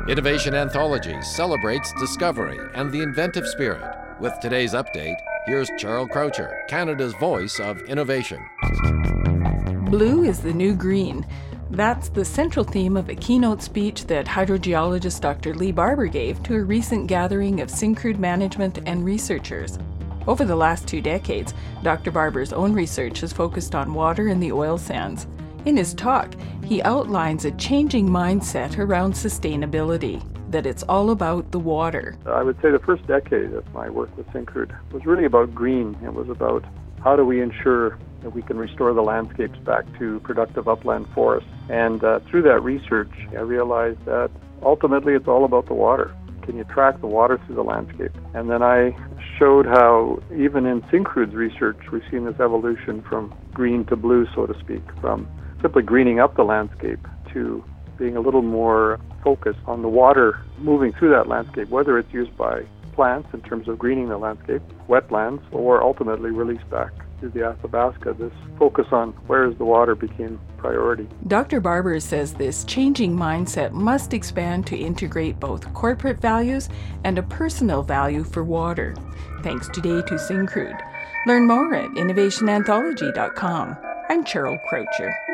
Innovation Anthology celebrates discovery and the inventive spirit. With today's update, here's Charles Croucher, Canada's voice of innovation. Blue is the new green. That's the central theme of a keynote speech that hydrogeologist Dr. Lee Barber gave to a recent gathering of Syncrude management and researchers. Over the last 2 decades, Dr. Barber's own research has focused on water and the oil sands. In his talk, he outlines a changing mindset around sustainability, that it's all about the water. I would say the first decade of my work with Syncrude was really about green. It was about how do we ensure that we can restore the landscapes back to productive upland forests. And through that research, I realized that ultimately it's all about the water. Can you track the water through the landscape? And then I showed how even in Syncrude's research, we've seen this evolution from green to blue, so to speak, from simply greening up the landscape to being a little more focused on the water moving through that landscape, whether it's used by plants in terms of greening the landscape, wetlands, or ultimately released back to the Athabasca. This focus on where is the water became priority. Dr. Barber says this changing mindset must expand to integrate both corporate values and a personal value for water. Thanks today to Syncrude. Learn more at innovationanthology.com. I'm Cheryl Croucher.